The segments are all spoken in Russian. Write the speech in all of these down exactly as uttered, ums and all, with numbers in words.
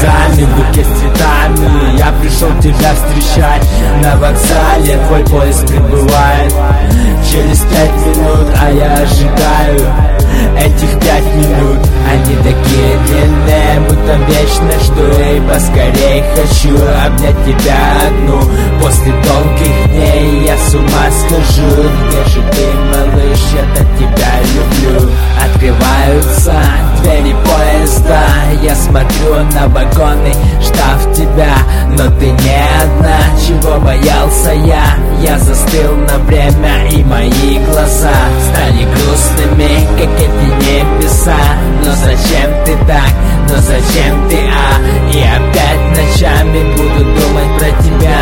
глазами, букет с цветами. Я пришел тебя встречать на вокзале, твой поезд прибывает через пять минут, а я ожидаю этих пять минут. Они такие длинные, будто вечно жду, и поскорей хочу обнять тебя одну. После долгих дней я с ума схожу. Где же ты, малыш, я так тебя люблю. Открываются двери поезда, я смотрю на вагоны, ждав тебя, но ты не одна. Чего боялся я? Я застыл на время, и мои глаза стали грустными, как эти небеса. Но зачем ты так? Но зачем ты, а? И опять ночами буду думать про тебя,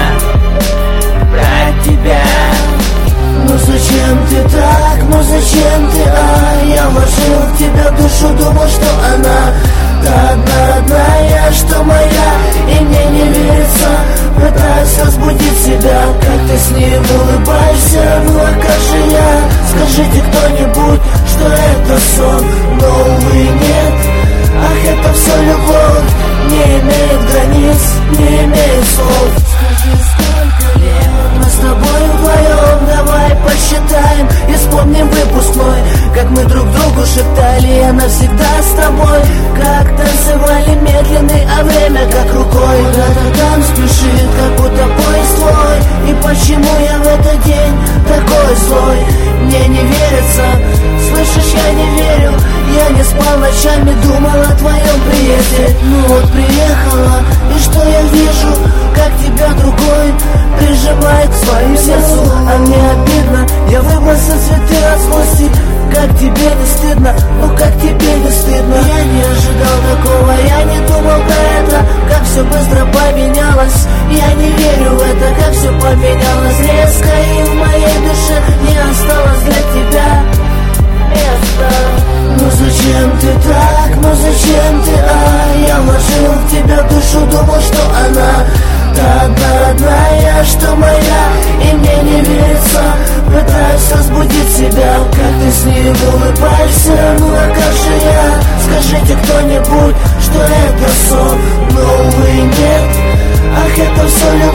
про тебя. Ну зачем ты так, ну зачем ты, а? Я вложил в тебя душу, думал, что она та одна родная, что моя, и мне не верится. Пытаюсь разбудить себя, как ты с ней улыбаешься. Ну а как же я? Скажите кто-нибудь, что это сон, но увы нет. Ах, это все любовь, не имеет границ, не имеет слов. Скажи, сколько лет мы с тобой вдвоем, давай посчитаем и вспомним выпускной, как мы друг другу шептали: я навсегда с тобой. Как танцевали медленный, а время как рукой. Куда-то там спешит, как будто поезд твой. И почему я в этот день такой злой? Мне не верится, слышишь, я не верю. Я не спал ночами, думал о твоем приезде. Ну вот приехала, и что я вижу? Как тебя другой прижимает к своему сердцу. А мне обидно, я выбросил цветы от злости. Как тебе не стыдно, ну как тебе не стыдно? Я не ожидал такого, я не думал про это. Как все быстро поменялось, я не верю в это. Как все поменялось резко, и в моей душе не осталось для тебя места. Ну зачем ты так, ну зачем ты, а? Я вложил в тебя душу, думал, что она та одна родная, что моя, и мне не верится. Пытаюсь разбудить себя, как ты с ней улыбаешься. Ну а как же я? Скажите кто-нибудь, что это сон, но увы нет. Ах, это все любовь.